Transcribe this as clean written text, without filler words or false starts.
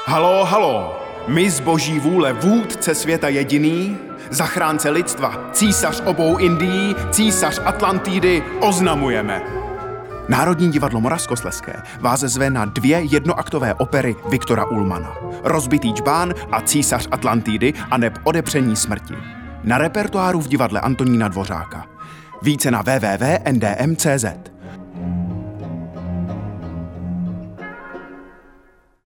Haló, haló, my z boží vůle vůdce světa jediný, zachránce lidstva, císař obou Indií, císař Atlantidy oznamujeme. Národní divadlo Moravskoslezské vás zve na 2 jednoaktové opery Viktora Ullmanna. Rozbitý džbán a císař Atlantidy aneb Odepření smrti. Na repertoáru v divadle Antonína Dvořáka. Více na www.ndm.cz.